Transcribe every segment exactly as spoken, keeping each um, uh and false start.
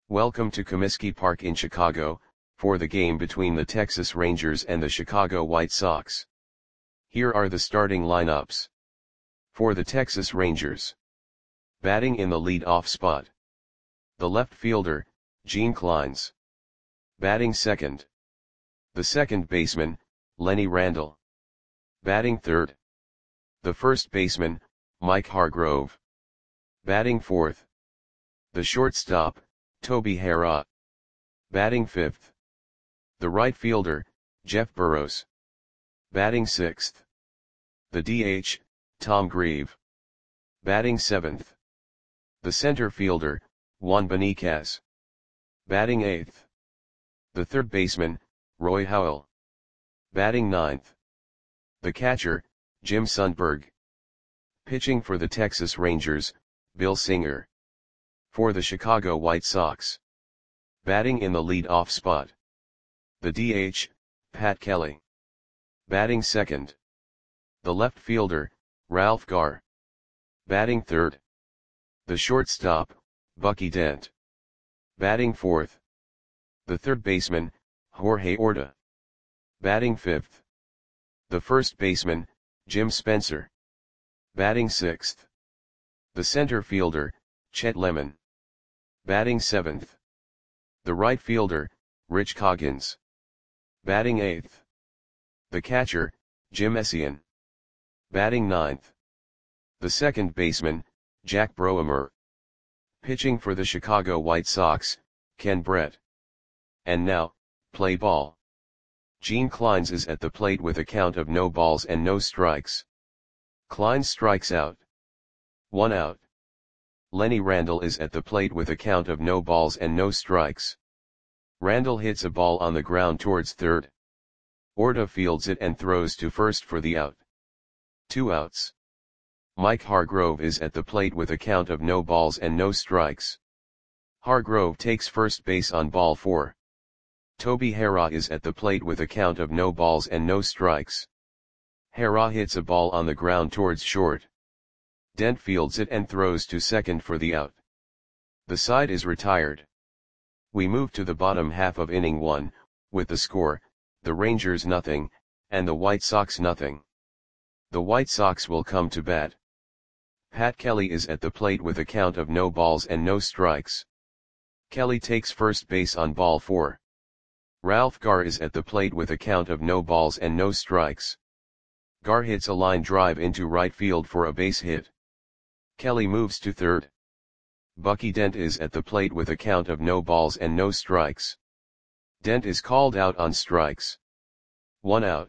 Welcome to Comiskey Park in Chicago, for the game between the Texas Rangers and the Chicago White Sox. Here are the starting lineups. For the Texas Rangers. Batting in the lead-off spot. The left fielder, Gene Clines. Batting second. The second baseman, Lenny Randle. Batting third. The first baseman, Mike Hargrove. Batting fourth. The shortstop, Toby Harrah. Batting fifth. The right fielder, Jeff Burroughs. Batting sixth. The D H, Tom Grieve. Batting seventh. The center fielder, Juan Beniquez. Batting eighth. The third baseman, Roy Howell. Batting ninth. The catcher, Jim Sundberg. Pitching for the Texas Rangers, Bill Singer. For the Chicago White Sox. Batting in the lead-off spot. The D H, Pat Kelly. Batting second. The left fielder, Ralph Garr. Batting third. The shortstop, Bucky Dent. Batting fourth. The third baseman, Jorge Orta. Batting fifth. The first baseman, Jim Spencer. Batting sixth. The center fielder, Chet Lemon. Batting seventh. The right fielder, Rich Coggins. Batting eighth. The catcher, Jim Essien. Batting ninth. The second baseman, Jack Broemer. Pitching for the Chicago White Sox, Ken Brett. And now, play ball. Gene Clines is at the plate with a count of no balls and no strikes. Clines strikes out. One out. Lenny Randle is at the plate with a count of no balls and no strikes. Randle hits a ball on the ground towards third. Orta fields it and throws to first for the out. Two outs. Mike Hargrove is at the plate with a count of no balls and no strikes. Hargrove takes first base on ball four. Toby Harrah is at the plate with a count of no balls and no strikes. Harrah hits a ball on the ground towards short. Dent fields it and throws to second for the out. The side is retired. We move to the bottom half of inning one, with the score, the Rangers nothing, and the White Sox nothing. The White Sox will come to bat. Pat Kelly is at the plate with a count of no balls and no strikes. Kelly takes first base on ball four. Ralph Garr is at the plate with a count of no balls and no strikes. Garr hits a line drive into right field for a base hit. Kelly moves to third. Bucky Dent is at the plate with a count of no balls and no strikes. Dent is called out on strikes. One out.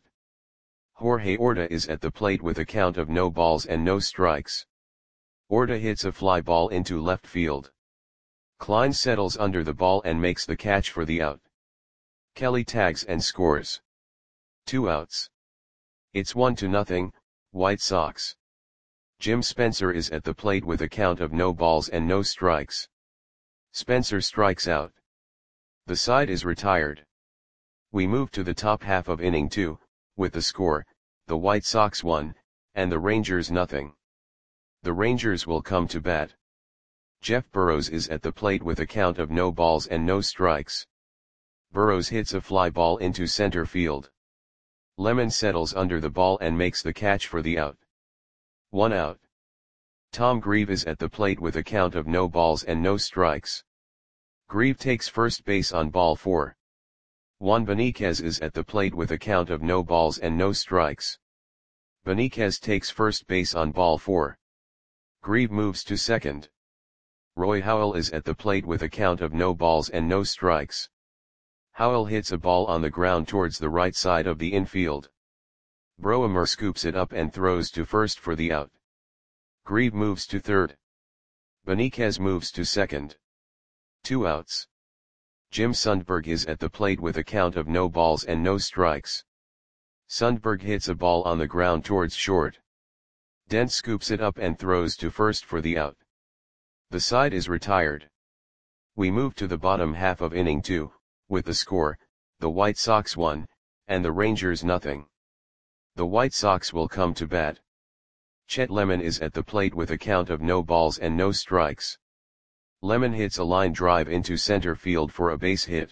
Jorge Orta is at the plate with a count of no balls and no strikes. Orta hits a fly ball into left field. Clines settles under the ball and makes the catch for the out. Kelly tags and scores. Two outs. It's one to nothing, White Sox. Jim Spencer is at the plate with a count of no balls and no strikes. Spencer strikes out. The side is retired. We move to the top half of inning two, with the score, the White Sox one, and the Rangers nothing. The Rangers will come to bat. Jeff Burroughs is at the plate with a count of no balls and no strikes. Burroughs hits a fly ball into center field. Lemon settles under the ball and makes the catch for the out. One out. Tom Grieve is at the plate with a count of no balls and no strikes. Grieve takes first base on ball four. Juan Beniquez is at the plate with a count of no balls and no strikes. Beniquez takes first base on ball four. Grieve moves to second. Roy Howell is at the plate with a count of no balls and no strikes. Howell hits a ball on the ground towards the right side of the infield. Broemer scoops it up and throws to first for the out. Grieve moves to third. Beniquez moves to second. Two outs. Jim Sundberg is at the plate with a count of no balls and no strikes. Sundberg hits a ball on the ground towards short. Dent scoops it up and throws to first for the out. The side is retired. We move to the bottom half of inning two, with the score, the White Sox one, and the Rangers nothing. The White Sox will come to bat. Chet Lemon is at the plate with a count of no balls and no strikes. Lemon hits a line drive into center field for a base hit.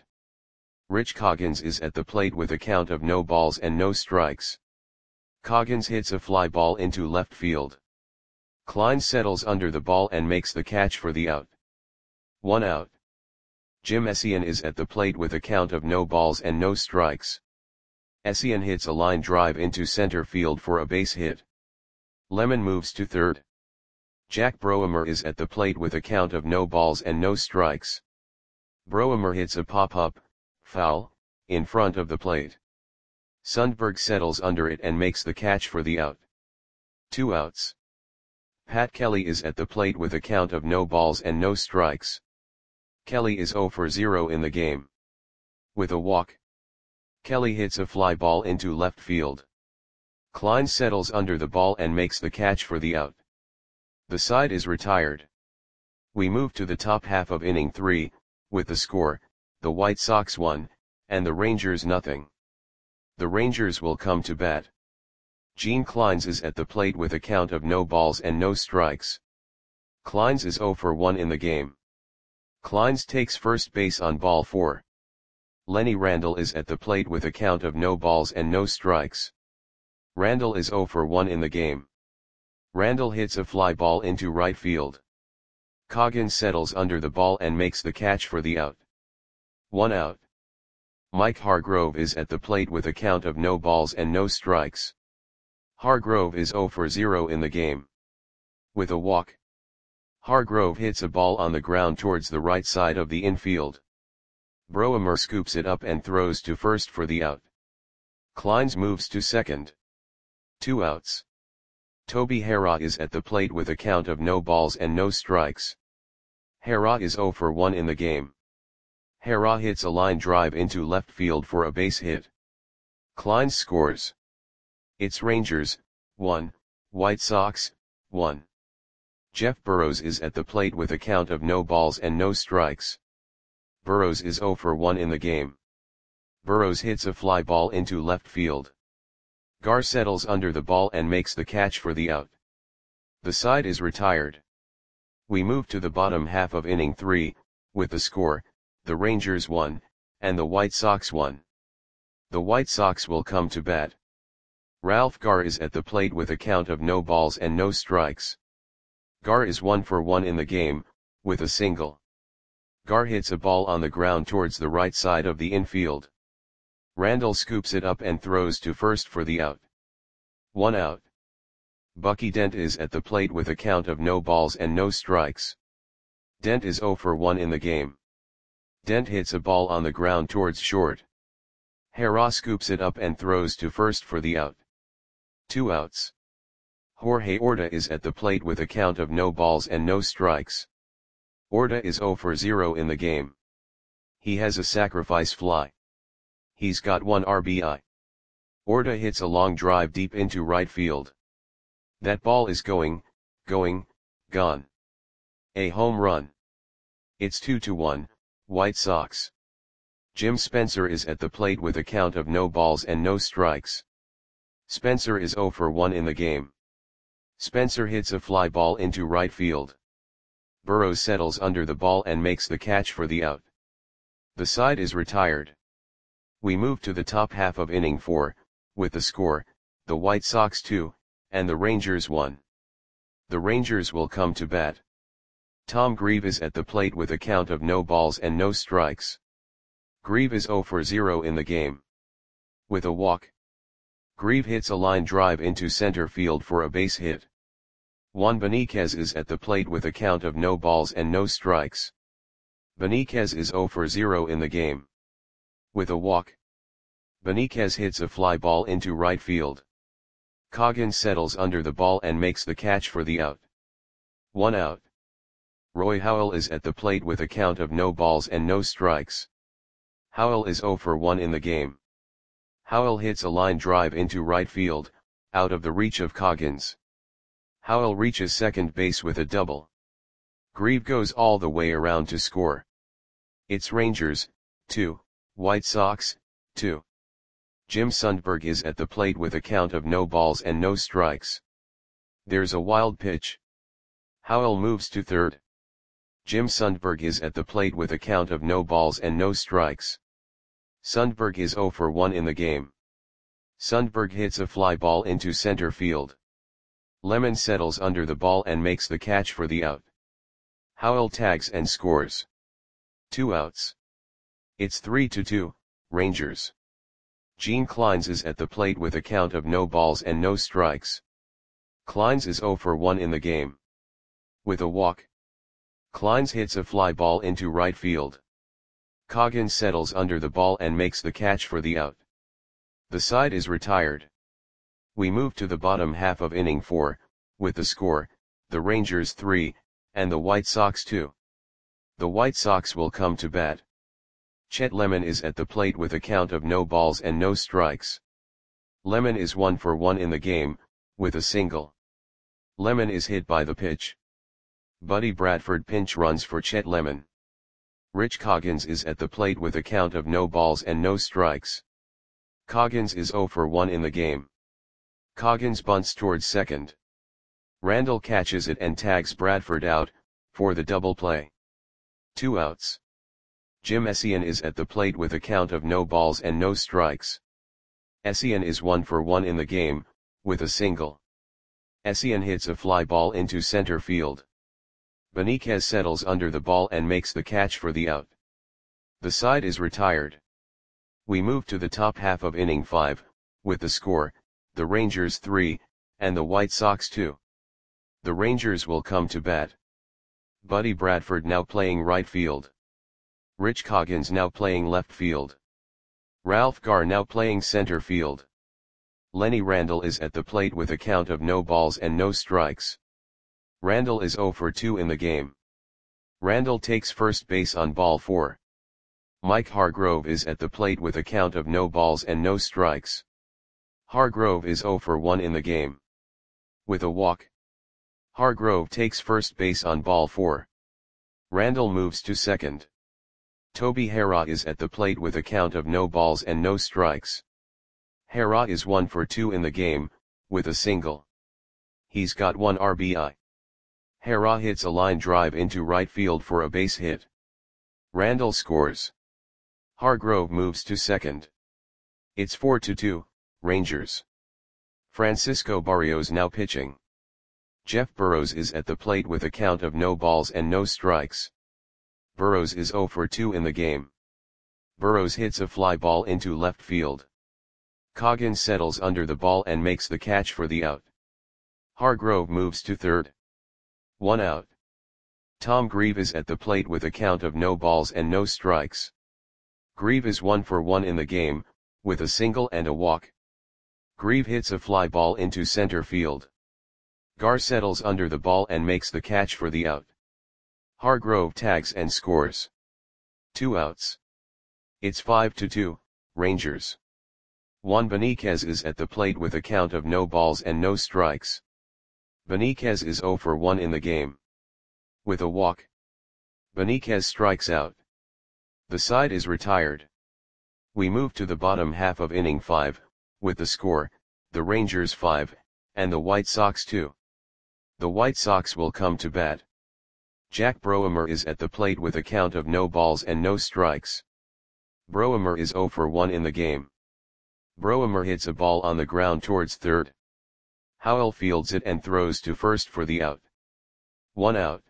Rich Coggins is at the plate with a count of no balls and no strikes. Coggins hits a fly ball into left field. Klein settles under the ball and makes the catch for the out. One out. Jim Essien is at the plate with a count of no balls and no strikes. Essien hits a line drive into center field for a base hit. Lemon moves to third. Jack Broemer is at the plate with a count of no balls and no strikes. Broemer hits a pop-up, foul, in front of the plate. Sundberg settles under it and makes the catch for the out. Two outs. Pat Kelly is at the plate with a count of no balls and no strikes. Kelly is zero for zero in the game. With a walk, Kelly hits a fly ball into left field. Klein settles under the ball and makes the catch for the out. The side is retired. We move to the top half of inning three, with the score, the White Sox one, and the Rangers nothing. The Rangers will come to bat. Gene Kleins is at the plate with a count of no balls and no strikes. Kleins is zero for one in the game. Kleins takes first base on ball four. Lenny Randle is at the plate with a count of no balls and no strikes. Randle is zero for one in the game. Randle hits a fly ball into right field. Coggins settles under the ball and makes the catch for the out. One out. Mike Hargrove is at the plate with a count of no balls and no strikes. Hargrove is zero for zero in the game. With a walk, Hargrove hits a ball on the ground towards the right side of the infield. Broemer scoops it up and throws to first for the out. Kleins moves to second. Two outs. Toby Harrah is at the plate with a count of no balls and no strikes. Harrah is zero for one in the game. Harrah hits a line drive into left field for a base hit. Kleins scores. It's Rangers, one, White Sox, one. Jeff Burrows is at the plate with a count of no balls and no strikes. Burrows is zero for one in the game. Burrows hits a fly ball into left field. Gar settles under the ball and makes the catch for the out. The side is retired. We move to the bottom half of inning three, with the score, the Rangers one, and the White Sox one. The White Sox will come to bat. Ralph Gar is at the plate with a count of no balls and no strikes. Gar is one for one in the game, with a single. Gar hits a ball on the ground towards the right side of the infield. Randle scoops it up and throws to first for the out. One out. Bucky Dent is at the plate with a count of no balls and no strikes. Dent is zero for one in the game. Dent hits a ball on the ground towards short. Harrah scoops it up and throws to first for the out. Two outs. Jorge Orta is at the plate with a count of no balls and no strikes. Orta is zero for zero in the game. He has a sacrifice fly. He's got one R B I. Orta hits a long drive deep into right field. That ball is going, going, gone. A home run. It's two to one, White Sox. Jim Spencer is at the plate with a count of no balls and no strikes. Spencer is zero for one in the game. Spencer hits a fly ball into right field. Burrows settles under the ball and makes the catch for the out. The side is retired. We move to the top half of inning four, with the score, the White Sox two, and the Rangers one. The Rangers will come to bat. Tom Grieve is at the plate with a count of no balls and no strikes. Grieve is zero for zero in the game. With a walk, Grieve hits a line drive into center field for a base hit. Juan Beniquez is at the plate with a count of no balls and no strikes. Beniquez is zero for zero in the game. With a walk, Beniquez hits a fly ball into right field. Coggins settles under the ball and makes the catch for the out. One out. Roy Howell is at the plate with a count of no balls and no strikes. Howell is zero for one in the game. Howell hits a line drive into right field, out of the reach of Coggins. Howell reaches second base with a double. Grieve goes all the way around to score. It's Rangers, two, White Sox, two. Jim Sundberg is at the plate with a count of no balls and no strikes. There's a wild pitch. Howell moves to third. Jim Sundberg is at the plate with a count of no balls and no strikes. Sundberg is zero for one in the game. Sundberg hits a fly ball into center field. Lemon settles under the ball and makes the catch for the out. Howell tags and scores. Two outs. It's three to two, Rangers. Gene Clines is at the plate with a count of no balls and no strikes. Clines is zero for one in the game. With a walk, Clines hits a fly ball into right field. Coggins settles under the ball and makes the catch for the out. The side is retired. We move to the bottom half of inning four, with the score, the Rangers three, and the White Sox two. The White Sox will come to bat. Chet Lemon is at the plate with a count of no balls and no strikes. Lemon is one for one in the game, with a single. Lemon is hit by the pitch. Buddy Bradford pinch runs for Chet Lemon. Rich Coggins is at the plate with a count of no balls and no strikes. Coggins is zero for one in the game. Coggins bunts towards second. Randall catches it and tags Bradford out, for the double play. Two outs. Jim Essien is at the plate with a count of no balls and no strikes. Essien is one for one in the game, with a single. Essien hits a fly ball into center field. Beniquez settles under the ball and makes the catch for the out. The side is retired. We move to the top half of inning five, with the score, the Rangers three, and the White Sox two. The Rangers will come to bat. Buddy Bradford now playing right field. Rich Coggins now playing left field. Ralph Garr now playing center field. Lenny Randall is at the plate with a count of no balls and no strikes. Randall is zero for two in the game. Randall takes first base on ball four. Mike Hargrove is at the plate with a count of no balls and no strikes. Hargrove is zero for one in the game. With a walk, Hargrove takes first base on ball four. Randall moves to second. Toby Harrah is at the plate with a count of no balls and no strikes. Harrah is one for two in the game, with a single. He's got one R B I. Harrah hits a line drive into right field for a base hit. Randall scores. Hargrove moves to second. It's four to two, Rangers. Francisco Barrios now pitching. Jeff Burrows is at the plate with a count of no balls and no strikes. Burrows is zero for two in the game. Burrows hits a fly ball into left field. Coggins settles under the ball and makes the catch for the out. Hargrove moves to third. One out. Tom Grieve is at the plate with a count of no balls and no strikes. Grieve is one for one in the game, with a single and a walk. Grieve hits a fly ball into center field. Garr settles under the ball and makes the catch for the out. Hargrove tags and scores. Two outs. It's five to two, Rangers. Juan Beniquez is at the plate with a count of no balls and no strikes. Beniquez is zero for one in the game. With a walk, Beniquez strikes out. The side is retired. We move to the bottom half of inning five, with the score, the Rangers five, and the White Sox two. The White Sox will come to bat. Jack Broemer is at the plate with a count of no balls and no strikes. Broemer is zero for one in the game. Broemer hits a ball on the ground towards third. Howell fields it and throws to first for the out. One out.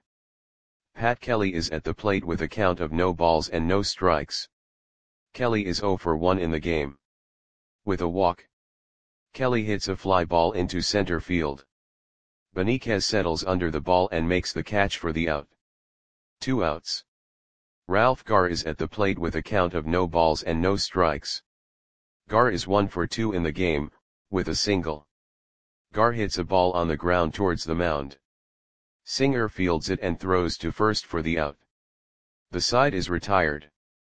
Pat Kelly is at the plate with a count of no balls and no strikes. Kelly is zero for one in the game. With a walk, Kelly hits a fly ball into center field. Beniquez settles under the ball and makes the catch for the out. Two outs. Ralph Garr is at the plate with a count of no balls and no strikes. Garr is one for two in the game, with a single. Garr hits a ball on the ground towards the mound. Singer fields it and throws to first for the out. The side is retired.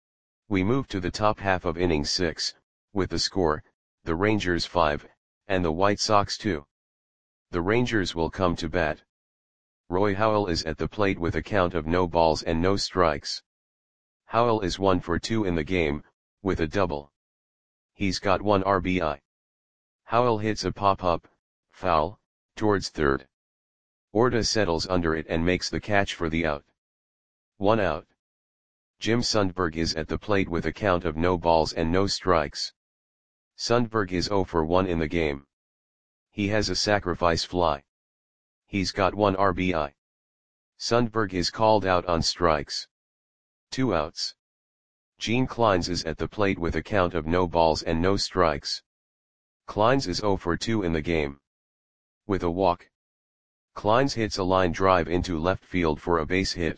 We move to the top half of inning six, with the score, the Rangers five, and the White Sox two. The Rangers will come to bat. Roy Howell is at the plate with a count of no balls and no strikes. Howell is one for two in the game, with a double. He's got one R B I. Howell hits a pop-up, foul, towards third. Orta settles under it and makes the catch for the out. One out. Jim Sundberg is at the plate with a count of no balls and no strikes. Sundberg is zero for one in the game. He has a sacrifice fly. He's got one R B I. Sundberg is called out on strikes. Two outs. Gene Kleins is at the plate with a count of no balls and no strikes. Kleins is zero for two in the game. With a walk. Kleins hits a line drive into left field for a base hit.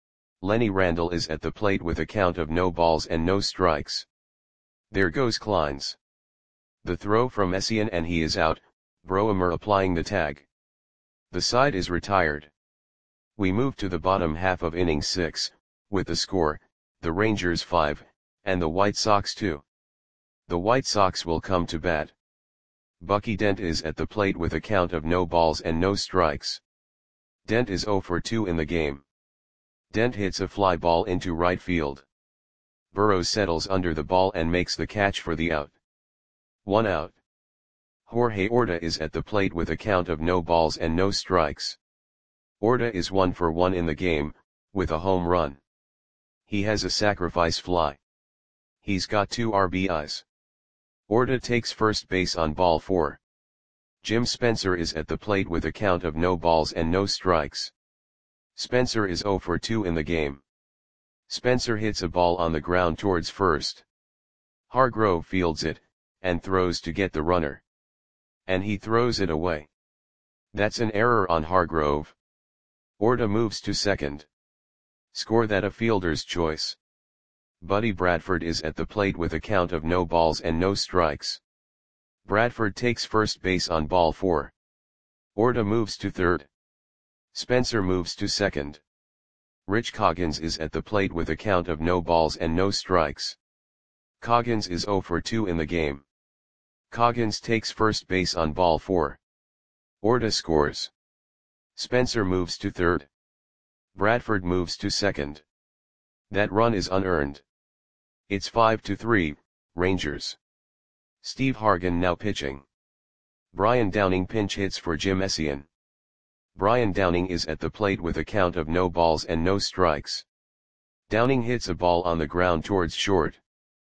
Lenny Randle is at the plate with a count of no balls and no strikes. There goes Kleins. The throw from Essien and he is out, Broemer applying the tag. The side is retired. We move to the bottom half of inning six, with the score, the Rangers five, and the White Sox two. The White Sox will come to bat. Bucky Dent is at the plate with a count of no balls and no strikes. Dent is zero for two in the game. Dent hits a fly ball into right field. Burrows settles under the ball and makes the catch for the out. One out. Jorge Orta is at the plate with a count of no balls and no strikes. Orta is one for one in the game, with a home run. He has a sacrifice fly. He's got two R B Is. Orta takes first base on ball four. Jim Spencer is at the plate with a count of no balls and no strikes. Spencer is zero for two in the game. Spencer hits a ball on the ground towards first. Hargrove fields it, and throws to get the runner. And he throws it away. That's an error on Hargrove. Orta moves to second. Score that a fielder's choice. Buddy Bradford is at the plate with a count of no balls and no strikes. Bradford takes first base on ball four. Orta moves to third. Spencer moves to second. Rich Coggins is at the plate with a count of no balls and no strikes. Coggins is zero for two in the game. Coggins takes first base on ball four. Orta scores. Spencer moves to third. Bradford moves to second. That run is unearned. It's five to three, Rangers. Steve Hargan now pitching. Brian Downing pinch hits for Jim Essien. Brian Downing is at the plate with a count of no balls and no strikes. Downing hits a ball on the ground towards short.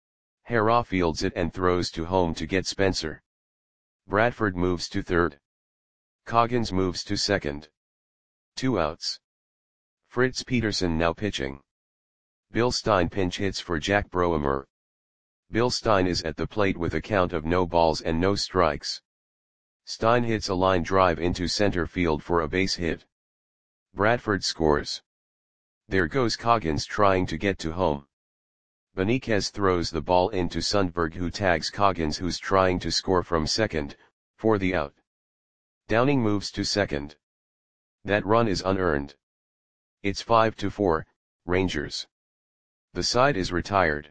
Hara fields it and throws to home to get Spencer. Bradford moves to third. Coggins moves to second. Two outs. Fritz Peterson now pitching. Bill Stein pinch hits for Jack Broemer. Bill Stein is at the plate with a count of no balls and no strikes. Stein hits a line drive into center field for a base hit. Bradford scores. There goes Coggins trying to get to home. Beniquez throws the ball into Sundberg, who tags Coggins, who's trying to score from second, for the out. Downing moves to second. That run is unearned. It's five to four, Rangers. The side is retired.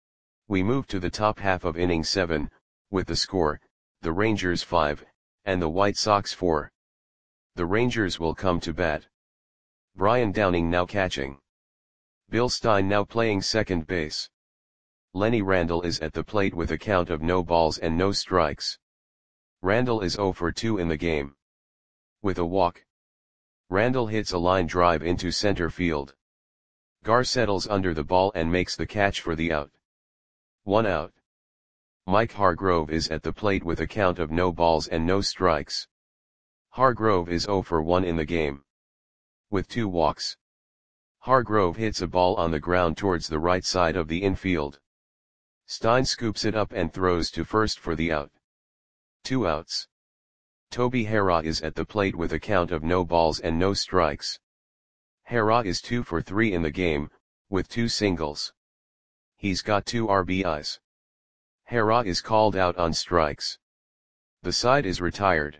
We move to the top half of inning seven, with the score, the Rangers five, and the White Sox four. The Rangers will come to bat. Brian Downing now catching. Bill Stein now playing second base. Lenny Randle is at the plate with a count of no balls and no strikes. Randle is zero for two in the game. With a walk. Randle hits a line drive into center field. Gar settles under the ball and makes the catch for the out. One out. Mike Hargrove is at the plate with a count of no balls and no strikes. Hargrove is zero for one in the game. With two walks. Hargrove hits a ball on the ground towards the right side of the infield. Stein scoops it up and throws to first for the out. Two outs. Toby Hara is at the plate with a count of no balls and no strikes. Hara is two for three in the game, with two singles. He's got two R B Is. Hara is called out on strikes. The side is retired.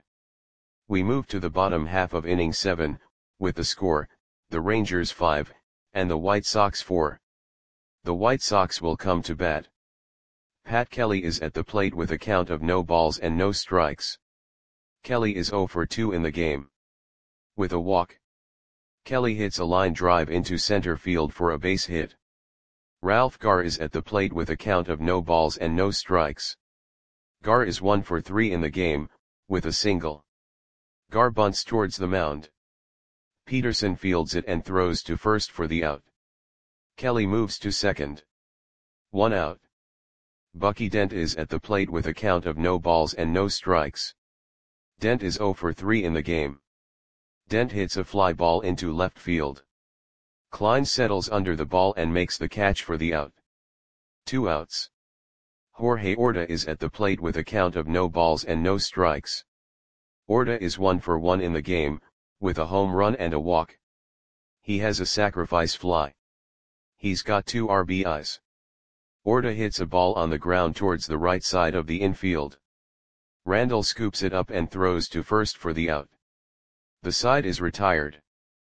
We move to the bottom half of inning seven, with the score, the Rangers five, and the White Sox four. The White Sox will come to bat. Pat Kelly is at the plate with a count of no balls and no strikes. Kelly is zero for two in the game. With a walk. Kelly hits a line drive into center field for a base hit. Ralph Gar is at the plate with a count of no balls and no strikes. Gar is one for three in the game, with a single. Gar bunts towards the mound. Peterson fields it and throws to first for the out. Kelly moves to second. One out. Bucky Dent is at the plate with a count of no balls and no strikes. Dent is oh for three in the game. Dent hits a fly ball into left field. Klein settles under the ball and makes the catch for the out. Two outs. Jorge Orta is at the plate with a count of no balls and no strikes. Orta is one for one in the game, with a home run and a walk. He has a sacrifice fly. He's got two R B Is. Orta hits a ball on the ground towards the right side of the infield. Randall scoops it up and throws to first for the out. The side is retired.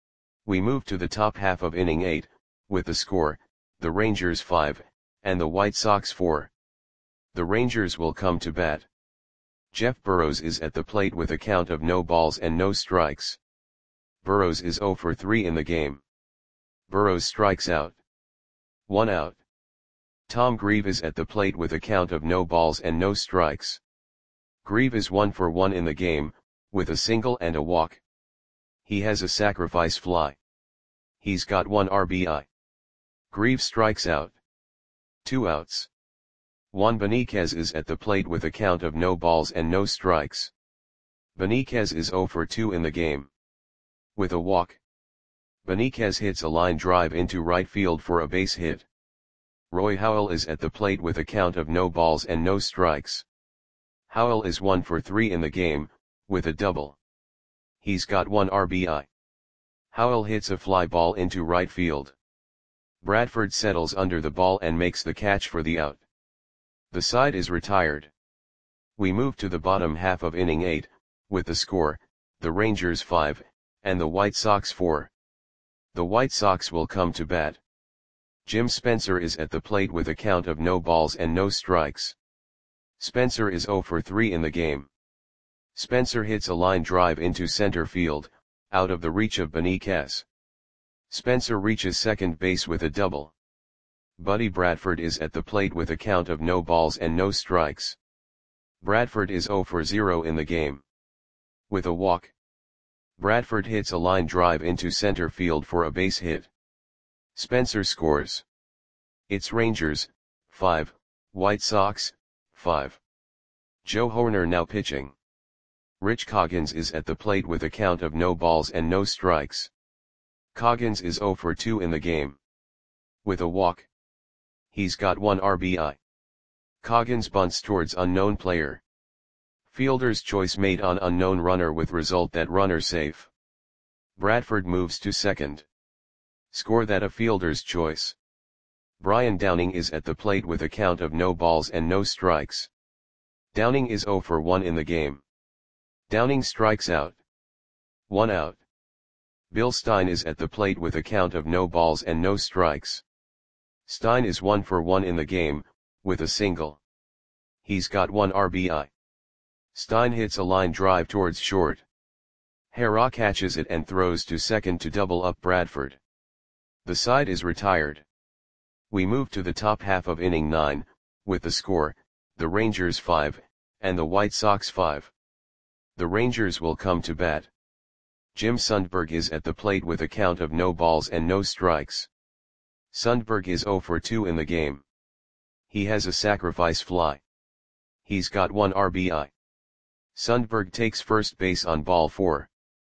We move to the top half of inning eight, with the score, the Rangers five, and the White Sox four. The Rangers will come to bat. Jeff Burrows is at the plate with a count of no balls and no strikes. Burrows is oh for three in the game. Burrows strikes out. One out. Tom Grieve is at the plate with a count of no balls and no strikes. Grieve is one for one in the game, with a single and a walk. He has a sacrifice fly. He's got one R B I. Grieve strikes out. Two outs. Juan Beniquez is at the plate with a count of no balls and no strikes. Beniquez is oh for two in the game. With a walk. Beniquez hits a line drive into right field for a base hit. Roy Howell is at the plate with a count of no balls and no strikes. Howell is one for three in the game, with a double. He's got one R B I. Howell hits a fly ball into right field. Bradford settles under the ball and makes the catch for the out. The side is retired. We move to the bottom half of inning eight, with the score, the Rangers five, and the White Sox four. The White Sox will come to bat. Jim Spencer is at the plate with a count of no balls and no strikes. Spencer is oh for three in the game. Spencer hits a line drive into center field, out of the reach of Beniquez. Spencer reaches second base with a double. Buddy Bradford is at the plate with a count of no balls and no strikes. Bradford is oh for zero in the game. With a walk. Bradford hits a line drive into center field for a base hit. Spencer scores. It's Rangers, five, White Sox, five. Joe Hoerner now pitching. Rich Coggins is at the plate with a count of no balls and no strikes. Coggins is oh for two in the game. With a walk. He's got one R B I. Coggins bunts towards unknown player. Fielder's choice made on unknown runner with result that runner safe. Bradford moves to second. Score that a fielder's choice. Brian Downing is at the plate with a count of no balls and no strikes. Downing is oh for one in the game. Downing strikes out. One out. Bill Stein is at the plate with a count of no balls and no strikes. Stein is one for one in the game, with a single. He's got one R B I. Stein hits a line drive towards short. Hera catches it and throws to second to double up Bradford. The side is retired. We move to the top half of inning nine, with the score, the Rangers five, and the White Sox five. The Rangers will come to bat. Jim Sundberg is at the plate with a count of no balls and no strikes. Sundberg is oh for two in the game. He has a sacrifice fly. He's got one R B I. Sundberg takes first base on ball four.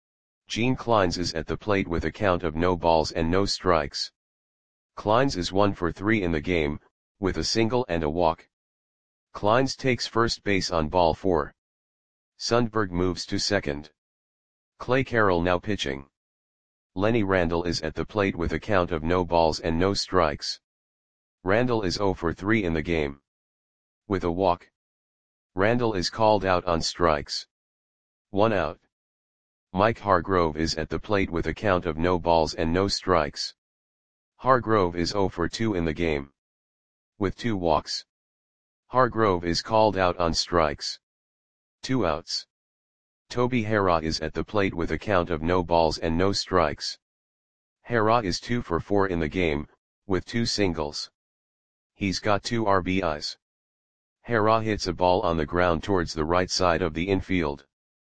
Gene Kleins is at the plate with a count of no balls and no strikes. Kleins is one for three in the game, with a single and a walk. Kleins takes first base on ball four. Sundberg moves to second. Clay Carroll now pitching. Lenny Randall is at the plate with a count of no balls and no strikes. Randall is oh for three in the game. With a walk. Randall is called out on strikes. One out. Mike Hargrove is at the plate with a count of no balls and no strikes. Hargrove is oh for two in the game. With two walks. Hargrove is called out on strikes. Two outs. Toby Hera is at the plate with a count of no balls and no strikes. Hera is two for four in the game, with two singles. He's got two R B Is. Hera hits a ball on the ground towards the right side of the infield.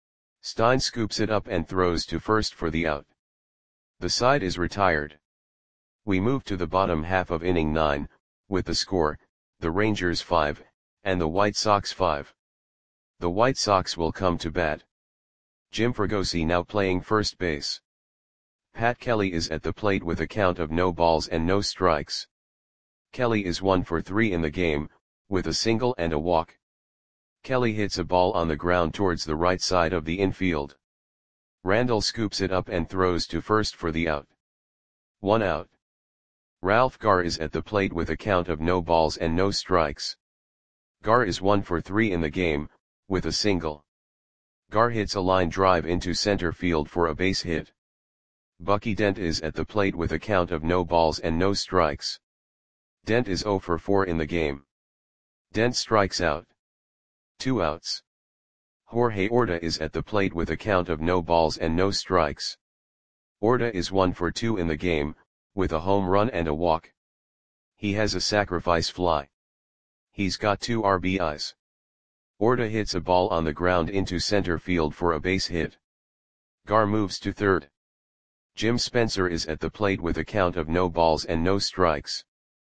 Stein scoops it up and throws to first for the out. The side is retired. We move to the bottom half of inning nine, with the score, the Rangers five, and the White Sox five. The White Sox will come to bat. Jim Fregosi now playing first base. Pat Kelly is at the plate with a count of no balls and no strikes. Kelly is one for three in the game, with a single and a walk. Kelly hits a ball on the ground towards the right side of the infield. Randall scoops it up and throws to first for the out. One out. Ralph Garr is at the plate with a count of no balls and no strikes. Garr is one for three in the game, with a single. Garr hits a line drive into center field for a base hit. Bucky Dent is at the plate with a count of no balls and no strikes. Dent is zero for four in the game. Dent strikes out. Two outs. Jorge Orta is at the plate with a count of no balls and no strikes. Orta is one for two in the game, with a home run and a walk. He has a sacrifice fly. He's got two R B Is. Orta hits a ball on the ground into center field for a base hit. Garr moves to third. Jim Spencer is at the plate with a count of no balls and no strikes.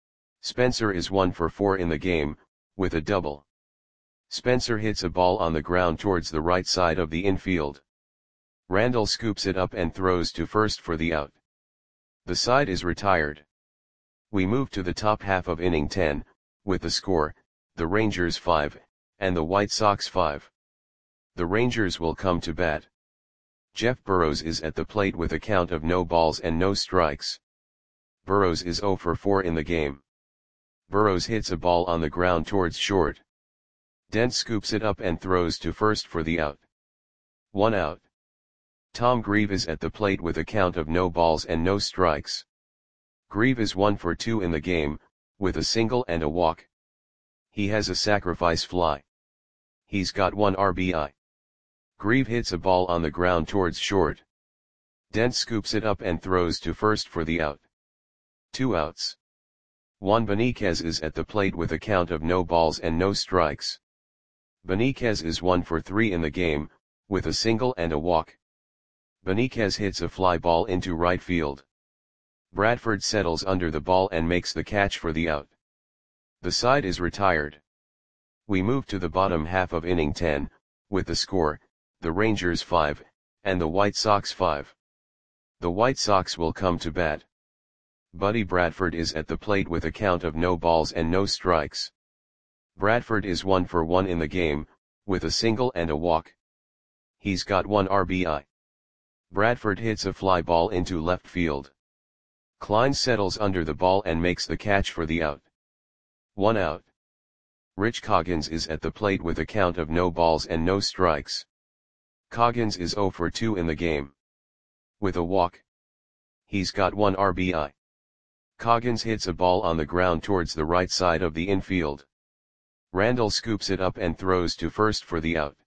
Spencer is one for four in the game, with a double. Spencer hits a ball on the ground towards the right side of the infield. Randall scoops it up and throws to first for the out. The side is retired. We move to the top half of inning ten, with the score, the Rangers five, and the White Sox five. The Rangers will come to bat. Jeff Burrows is at the plate with a count of no balls and no strikes. Burrows is zero for four in the game. Burrows hits a ball on the ground towards short. Dent scoops it up and throws to first for the out. One out. Tom Grieve is at the plate with a count of no balls and no strikes. Grieve is one for two in the game, with a single and a walk. He has a sacrifice fly. He's got one R B I. Grieve hits a ball on the ground towards short. Dent scoops it up and throws to first for the out. Two outs. Juan Beniquez is at the plate with a count of no balls and no strikes. Beniquez is one for three in the game, with a single and a walk. Beniquez hits a fly ball into right field. Bradford settles under the ball and makes the catch for the out. The side is retired. We move to the bottom half of inning ten, with the score, the Rangers five, and the White Sox five. The White Sox will come to bat. Buddy Bradford is at the plate with a count of no balls and no strikes. Bradford is one for one in the game, with a single and a walk. He's got one R B I. Bradford hits a fly ball into left field. Klein settles under the ball and makes the catch for the out. One out. Rich Coggins is at the plate with a count of no balls and no strikes. Coggins is zero for two in the game. With a walk. He's got one R B I. Coggins hits a ball on the ground towards the right side of the infield. Randall scoops it up and throws to first for the out.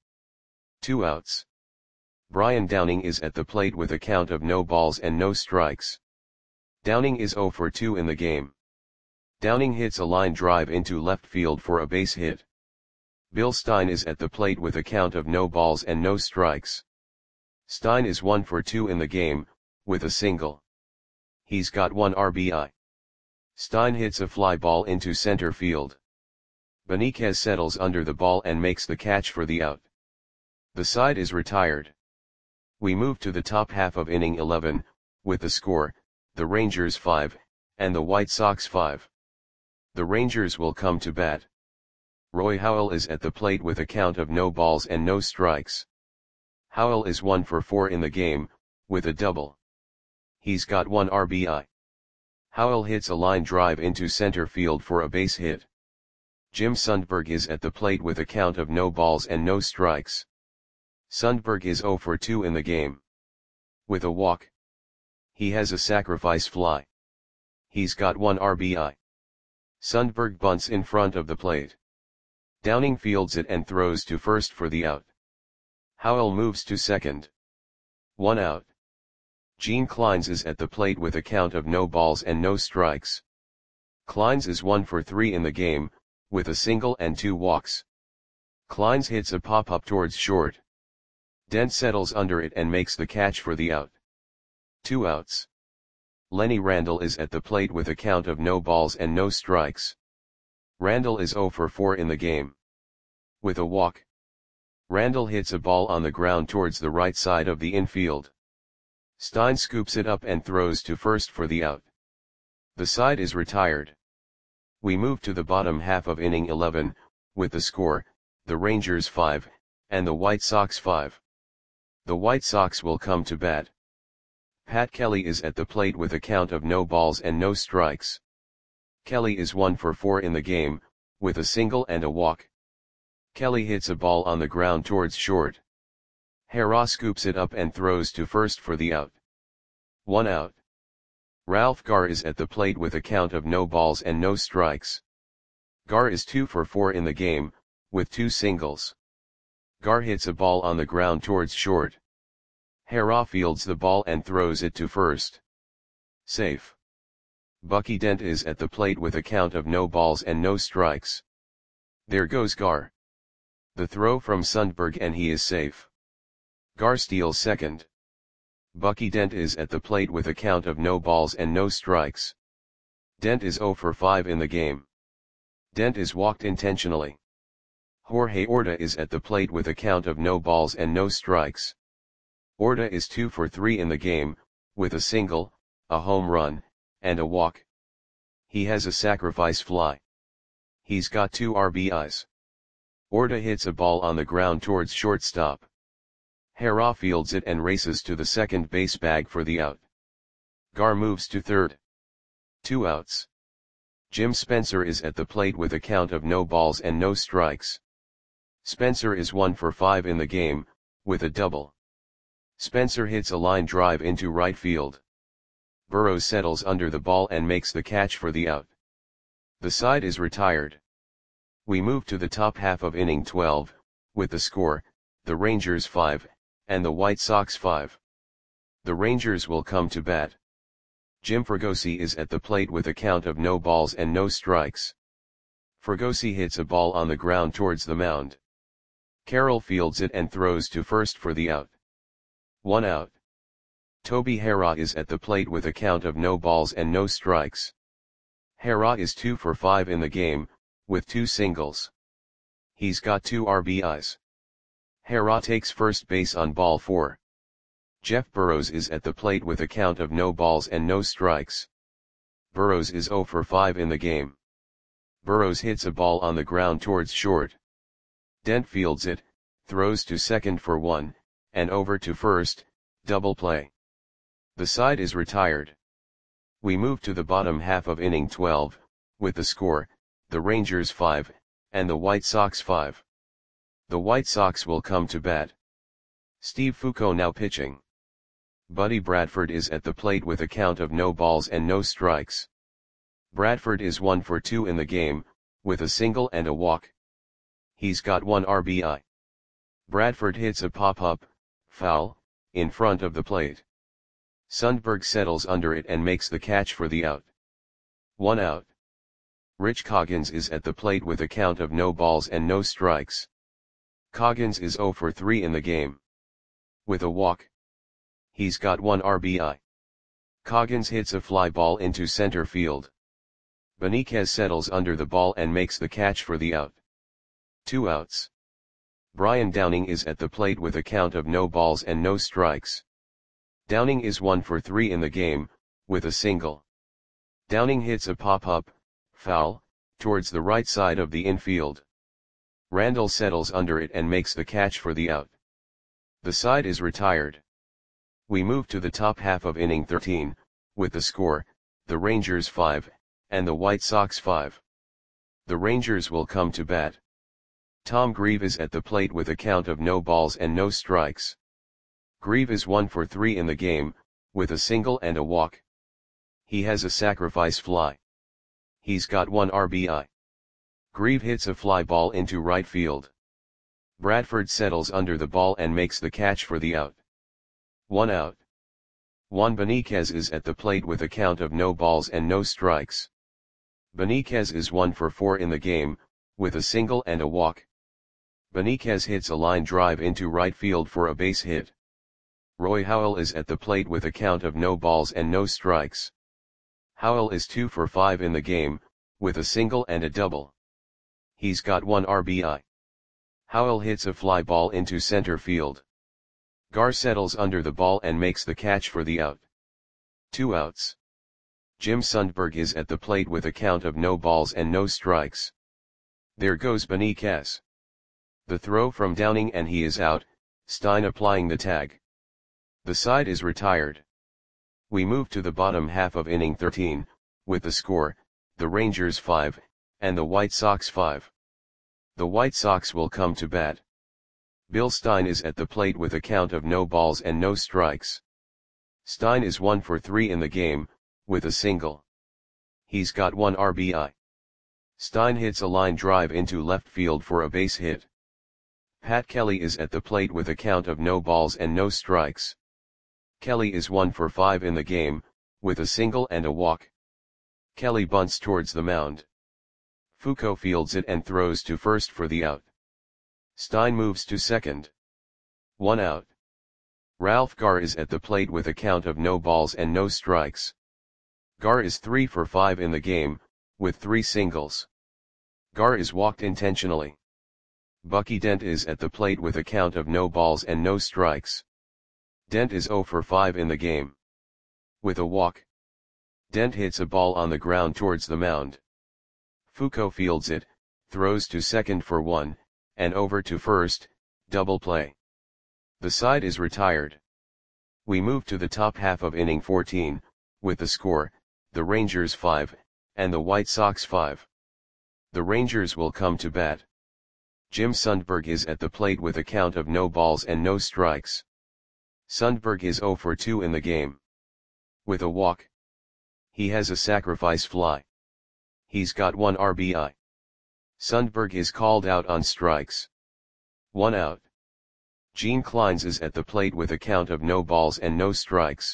Two outs. Brian Downing is at the plate with a count of no balls and no strikes. Downing is zero for two in the game. Downing hits a line drive into left field for a base hit. Bill Stein is at the plate with a count of no balls and no strikes. Stein is one for two in the game, with a single. He's got one R B I. Stein hits a fly ball into center field. Beniquez settles under the ball and makes the catch for the out. The side is retired. We move to the top half of inning eleven, with the score, the Rangers five, and the White Sox five. The Rangers will come to bat. Roy Howell is at the plate with a count of no balls and no strikes. Howell is one for four in the game, with a double. He's got one R B I. Howell hits a line drive into center field for a base hit. Jim Sundberg is at the plate with a count of no balls and no strikes. Sundberg is zero for two in the game. With a walk. He has a sacrifice fly. He's got one R B I. Sundberg bunts in front of the plate. Downing fields it and throws to first for the out. Howell moves to second. One out. Gene Kleins is at the plate with a count of no balls and no strikes. Kleins is one for three in the game, with a single and two walks. Kleins hits a pop-up towards short. Dent settles under it and makes the catch for the out. Two outs. Lenny Randall is at the plate with a count of no balls and no strikes. Randall is zero for four in the game. With a walk, Randall hits a ball on the ground towards the right side of the infield. Stein scoops it up and throws to first for the out. The side is retired. We move to the bottom half of inning eleven, with the score, the Rangers five, and the White Sox five. The White Sox will come to bat. Pat Kelly is at the plate with a count of no balls and no strikes. Kelly is one for four in the game, with a single and a walk. Kelly hits a ball on the ground towards short. Hera scoops it up and throws to first for the out. One out. Ralph Garr is at the plate with a count of no balls and no strikes. Garr is two for four in the game, with two singles. Garr hits a ball on the ground towards short. Hera fields the ball and throws it to first. Safe. Bucky Dent is at the plate with a count of no balls and no strikes. There goes Garr. The throw from Sundberg and he is safe. Garr steals second. Bucky Dent is at the plate with a count of no balls and no strikes. Dent is zero for five in the game. Dent is walked intentionally. Jorge Orta is at the plate with a count of no balls and no strikes. Orta is two for three in the game, with a single, a home run, and a walk. He has a sacrifice fly. He's got two R B Is. Orta hits a ball on the ground towards shortstop. Hera fields it and races to the second base bag for the out. Garr moves to third. Two outs. Jim Spencer is at the plate with a count of no balls and no strikes. Spencer is one for five in the game, with a double. Spencer hits a line drive into right field. Burrows settles under the ball and makes the catch for the out. The side is retired. We move to the top half of inning twelve, with the score, the Rangers five, and the White Sox five. The Rangers will come to bat. Jim Fregosi is at the plate with a count of no balls and no strikes. Fregosi hits a ball on the ground towards the mound. Carroll fields it and throws to first for the out. One out. Toby Hera is at the plate with a count of no balls and no strikes. Hera is two for five in the game, with two singles. He's got two R B Is. Hera takes first base on ball four. Jeff Burrows is at the plate with a count of no balls and no strikes. Burrows is zero for five in the game. Burrows hits a ball on the ground towards short. Dent fields it, throws to second for one, and over to first, double play. The side is retired. We move to the bottom half of inning twelve, with the score, the Rangers five, and the White Sox five. The White Sox will come to bat. Steve Foucault now pitching. Buddy Bradford is at the plate with a count of no balls and no strikes. Bradford is one for two in the game, with a single and a walk. He's got one R B I. Bradford hits a pop-up, foul, in front of the plate. Sundberg settles under it and makes the catch for the out. One out. Rich Coggins is at the plate with a count of no balls and no strikes. Coggins is zero for three in the game. With a walk. He's got one R B I. Coggins hits a fly ball into center field. Benitez settles under the ball and makes the catch for the out. Two outs. Brian Downing is at the plate with a count of no balls and no strikes. Downing is one for three in the game, with a single. Downing hits a pop-up, foul, towards the right side of the infield. Randall settles under it and makes the catch for the out. The side is retired. We move to the top half of inning thirteen, with the score, the Rangers five, and the White Sox five. The Rangers will come to bat. Tom Grieve is at the plate with a count of no balls and no strikes. Grieve is one for three in the game, with a single and a walk. He has a sacrifice fly. He's got one R B I. Grieve hits a fly ball into right field. Bradford settles under the ball and makes the catch for the out. One out. Juan Benitez is at the plate with a count of no balls and no strikes. Benitez is one for four in the game, with a single and a walk. Benitez hits a line drive into right field for a base hit. Roy Howell is at the plate with a count of no balls and no strikes. Howell is two for five in the game, with a single and a double. He's got one R B I. Howell hits a fly ball into center field. Gar settles under the ball and makes the catch for the out. Two outs. Jim Sundberg is at the plate with a count of no balls and no strikes. There goes Beniquez. The throw from Downing and he is out, Stein applying the tag. The side is retired. We move to the bottom half of inning thirteen, with the score, the Rangers five, and the White Sox five. The White Sox will come to bat. Bill Stein is at the plate with a count of no balls and no strikes. Stein is one for three in the game, with a single. He's got one R B I. Stein hits a line drive into left field for a base hit. Pat Kelly is at the plate with a count of no balls and no strikes. Kelly is one for five in the game, with a single and a walk. Kelly bunts towards the mound. Foucault fields it and throws to first for the out. Stein moves to second. One out. Ralph Gar is at the plate with a count of no balls and no strikes. Gar is three for five in the game, with three singles. Gar is walked intentionally. Bucky Dent is at the plate with a count of no balls and no strikes. Dent is zero for five in the game. With a walk. Dent hits a ball on the ground towards the mound. Foucault fields it, throws to second for one, and over to first, double play. The side is retired. We move to the top half of inning fourteen, with the score, the Rangers five, and the White Sox five. The Rangers will come to bat. Jim Sundberg is at the plate with a count of no balls and no strikes. Sundberg is zero for two in the game. With a walk. He has a sacrifice fly. He's got one R B I. Sundberg is called out on strikes. One out. Gene Kleins is at the plate with a count of no balls and no strikes.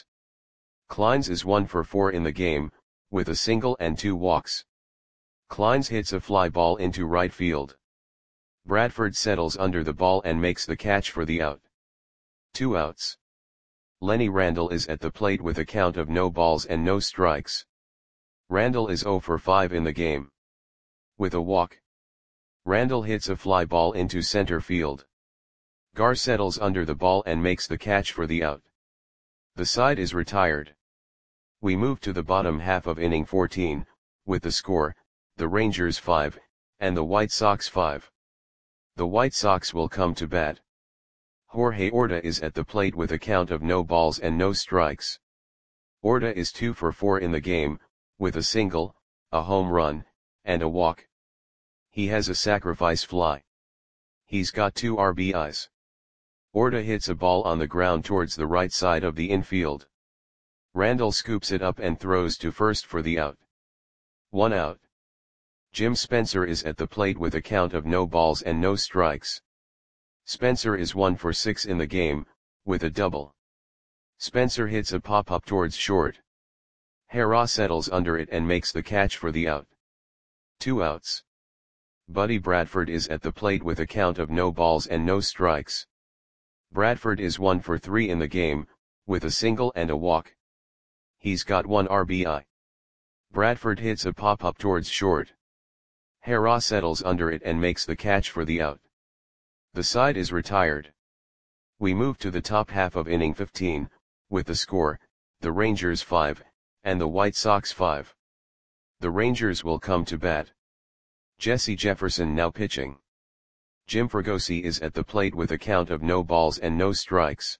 Kleins is one for four in the game, with a single and two walks. Kleins hits a fly ball into right field. Bradford settles under the ball and makes the catch for the out. Two outs. Lenny Randle is at the plate with a count of no balls and no strikes. Randle is zero for five in the game. With a walk. Randle hits a fly ball into center field. Gar settles under the ball and makes the catch for the out. The side is retired. We move to the bottom half of inning fourteen, with the score, the Rangers five, and the White Sox five. The White Sox will come to bat. Jorge Orta is at the plate with a count of no balls and no strikes. Orta is two for four in the game, with a single, a home run, and a walk. He has a sacrifice fly. He's got two R B Is. Orta hits a ball on the ground towards the right side of the infield. Randle scoops it up and throws to first for the out. One out. Jim Spencer is at the plate with a count of no balls and no strikes. Spencer is one for six in the game, with a double. Spencer hits a pop-up towards short. Hera settles under it and makes the catch for the out. Two outs. Buddy Bradford is at the plate with a count of no balls and no strikes. Bradford is one for three in the game, with a single and a walk. He's got one R B I. Bradford hits a pop-up towards short. Hera settles under it and makes the catch for the out. The side is retired. We move to the top half of inning fifteen, with the score, the Rangers five, and the White Sox five. The Rangers will come to bat. Jesse Jefferson now pitching. Jim Fregosi is at the plate with a count of no balls and no strikes.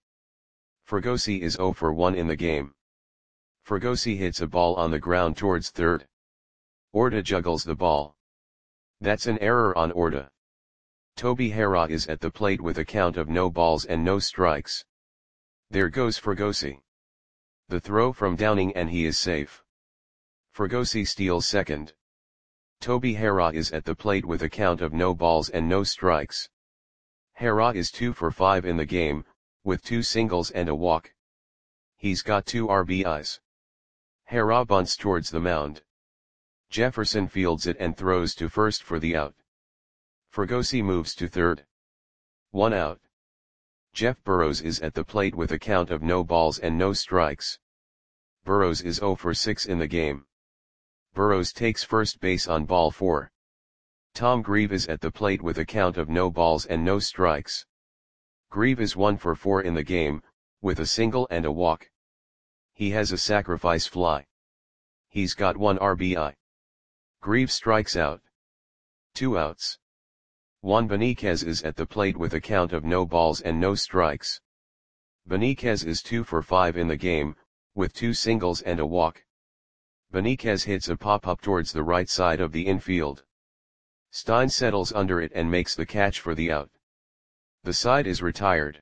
Fregosi is zero for one in the game. Fregosi hits a ball on the ground towards third. Orta juggles the ball. That's an error on Orta. Toby Hera is at the plate with a count of no balls and no strikes. There goes Fregosi. The throw from Downing and he is safe. Fregosi steals second. Toby Hera is at the plate with a count of no balls and no strikes. Hera is two for five in the game, with two singles and a walk. He's got two R B Is. Hera bunts towards the mound. Jefferson fields it and throws to first for the out. Fregosi moves to third. One out. Jeff Burrows is at the plate with a count of no balls and no strikes. Burrows is zero for six in the game. Burrows takes first base on ball four. Tom Grieve is at the plate with a count of no balls and no strikes. Grieve is one for four in the game, with a single and a walk. He has a sacrifice fly. He's got one R B I. Grieve strikes out. Two outs. Juan Beniquez is at the plate with a count of no balls and no strikes. Beniquez is two for five in the game, with two singles and a walk. Beniquez hits a pop-up towards the right side of the infield. Stein settles under it and makes the catch for the out. The side is retired.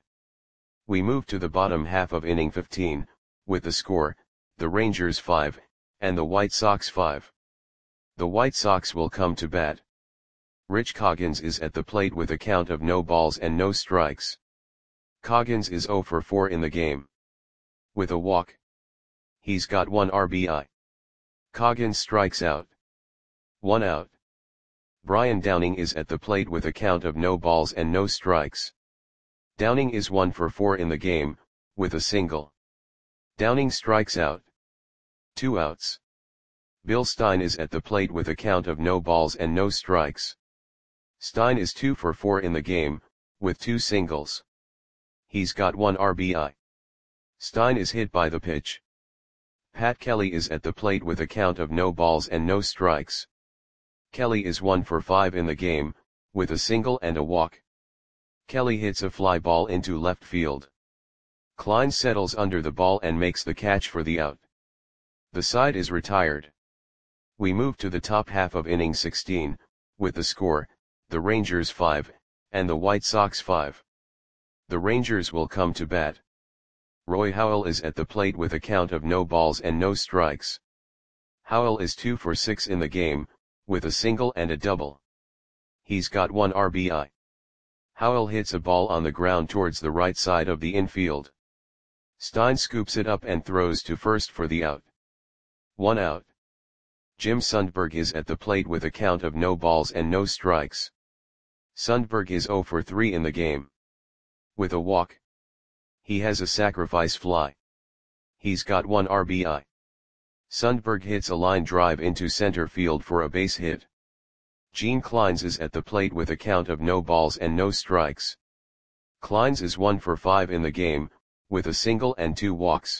We move to the bottom half of inning fifteen, with the score, the Rangers five, and the White Sox five. The White Sox will come to bat. Rich Coggins is at the plate with a count of no balls and no strikes. Coggins is zero for four in the game. With a walk. He's got one R B I. Coggins strikes out. One out. Brian Downing is at the plate with a count of no balls and no strikes. Downing is one for four in the game, with a single. Downing strikes out. Two outs. Bill Stein is at the plate with a count of no balls and no strikes. Stein is two for four in the game, with two singles. He's got one R B I. Stein is hit by the pitch. Pat Kelly is at the plate with a count of no balls and no strikes. Kelly is one for five in the game, with a single and a walk. Kelly hits a fly ball into left field. Klein settles under the ball and makes the catch for the out. The side is retired. We move to the top half of inning sixteen, with the score, the Rangers five, and the White Sox five. The Rangers will come to bat. Roy Howell is at the plate with a count of no balls and no strikes. Howell is two for six in the game, with a single and a double. He's got one R B I. Howell hits a ball on the ground towards the right side of the infield. Stein scoops it up and throws to first for the out. One out. Jim Sundberg is at the plate with a count of no balls and no strikes. Sundberg is zero for three in the game. With a walk. He has a sacrifice fly. He's got one R B I. Sundberg hits a line drive into center field for a base hit. Gene Kleins is at the plate with a count of no balls and no strikes. Kleins is one for five in the game, with a single and two walks.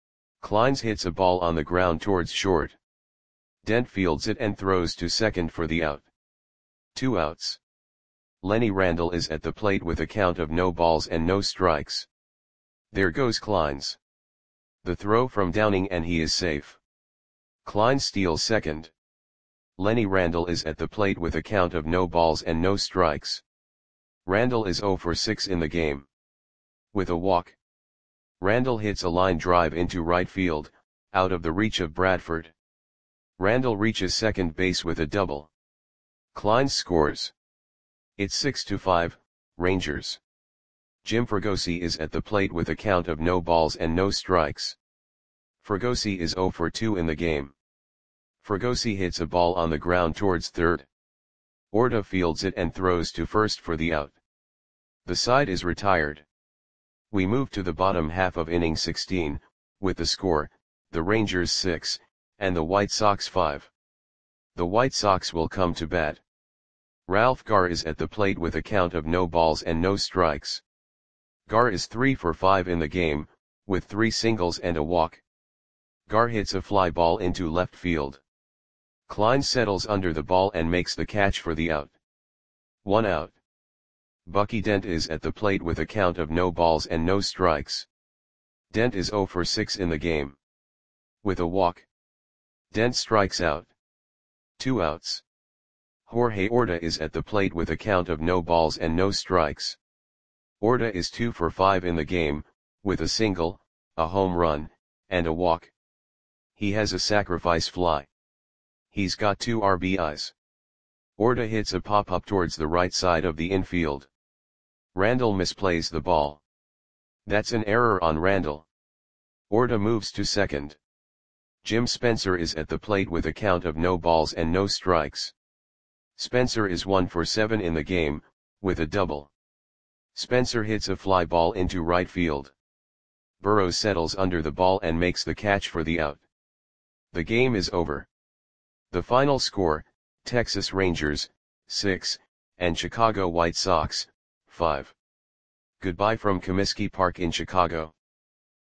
Kleins hits a ball on the ground towards short. Dent fields it and throws to second for the out. Two outs. Lenny Randle is at the plate with a count of no balls and no strikes. There goes Kleins. The throw from Downing and he is safe. Klein steals second. Lenny Randle is at the plate with a count of no balls and no strikes. Randle is zero for six in the game. With a walk. Randle hits a line drive into right field, out of the reach of Bradford. Randle reaches second base with a double. Klein scores. It's six to five, Rangers. Jim Fregosi is at the plate with a count of no balls and no strikes. Fregosi is zero for two in the game. Fregosi hits a ball on the ground towards third. Orta fields it and throws to first for the out. The side is retired. We move to the bottom half of inning sixteen, with the score, the Rangers six, and the White Sox five. The White Sox will come to bat. Ralph Garr is at the plate with a count of no balls and no strikes. Garr is three for five in the game, with three singles and a walk. Garr hits a fly ball into left field. Klein settles under the ball and makes the catch for the out. One out. Bucky Dent is at the plate with a count of no balls and no strikes. Dent is zero for six in the game. With a walk. Dent strikes out. Two outs. Jorge Orta is at the plate with a count of no balls and no strikes. Orta is two for five in the game, with a single, a home run, and a walk. He has a sacrifice fly. He's got two R B Is. Orta hits a pop-up towards the right side of the infield. Randle misplays the ball. That's an error on Randle. Orta moves to second. Jim Spencer is at the plate with a count of no balls and no strikes. Spencer is one for seven in the game, with a double. Spencer hits a fly ball into right field. Burrows settles under the ball and makes the catch for the out. The game is over. The final score, Texas Rangers, six, and Chicago White Sox, five. Goodbye from Comiskey Park in Chicago.